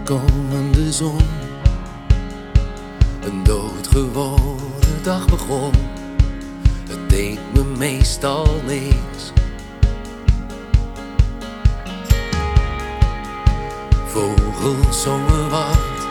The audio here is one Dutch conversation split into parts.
komende zon. Een doodgewone dag begon. Het deed me meestal niks. Vogels zongen wat,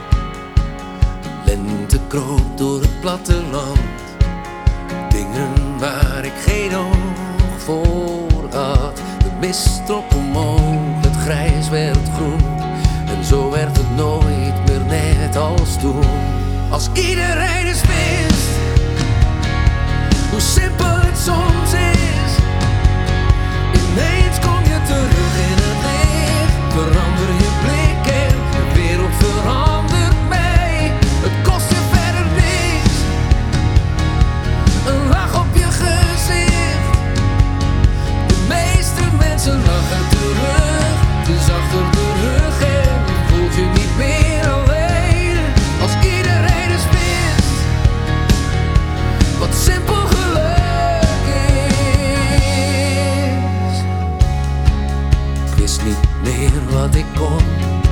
lente kroop door het platteland. Dingen waar ik geen oog voor had. De mist trok omhoog, het grijs werd groen. En zo werd het nooit meer net als toen. Als iedereen eens wist hoe simpel het soms is. Ineens kom je terug in het licht. Verander je blik en de wereld verandert mee. Het kost je verder niks, een lach op je gezicht. De meeste mensen lachen terug. Het is achter de rug en je voelt je niet meer alleen. Als iedereen eens wist wat simpel geluk is. Ik wist niet meer wat ik kon.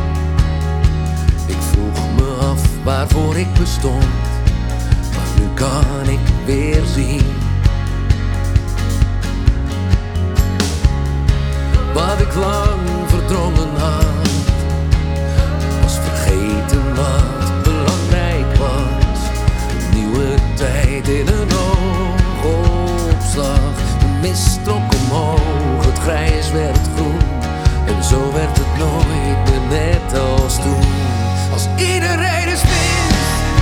Ik vroeg me af waarvoor ik bestond. Maar nu kan ik weer zien wat ik lang verdrongen had. Was vergeten wat belangrijk was. Een nieuwe tijd in een oogopslag. De mist trok omhoog, het grijs werd groen. En zo werd het nooit meer net als toen. Als iedereen eens wist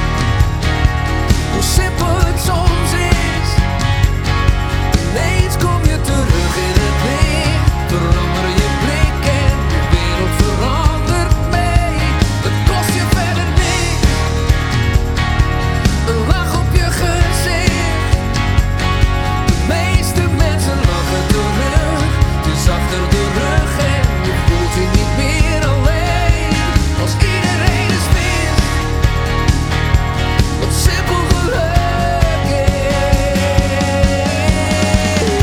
hoe simpel het soms is. Ineens kom je terug in het licht. Verander je blik en de wereld verandert mee. Het kost je verder niks, een lach op je gezicht. De meeste mensen lachen terug. Het is achter de rug en je voelt je niet meer alleen. Als iedereen eens wist wat simpel geluk is.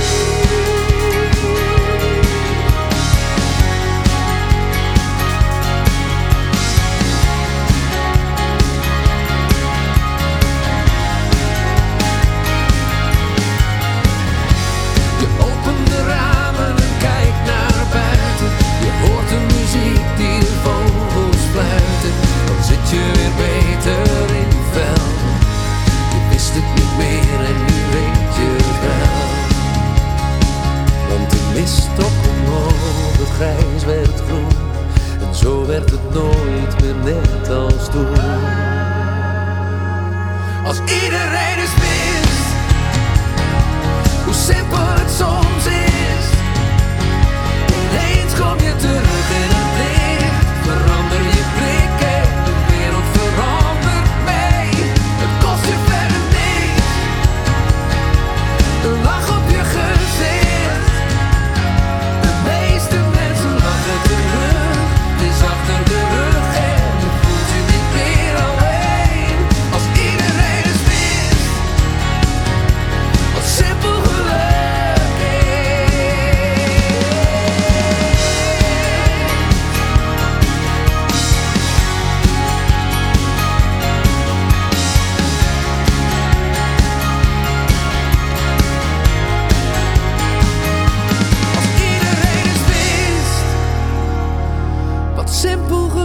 Je opent de ramen en kijkt naar buiten. Je hoort de muziek die de vogels fluiten. Dan zit je weer beter in je vel. Je wist het niet meer en nu weet je het wel. Want de mist trok omhoog, het grijs werd groen. En zo werd het nooit meer net als toen. Als iedereen eens wist hoe simpel het soms is. Ineens kom je terug in het licht. Verander je blik en de wereld verandert mee. Het kost je verder niks, een lach op je gezicht. De meeste mensen lachen terug. Het is achter de rug en je voelt je niet meer alleen. Als iedereen eens wist wat simpel geluk is. Als iedereen eens wist wat simpel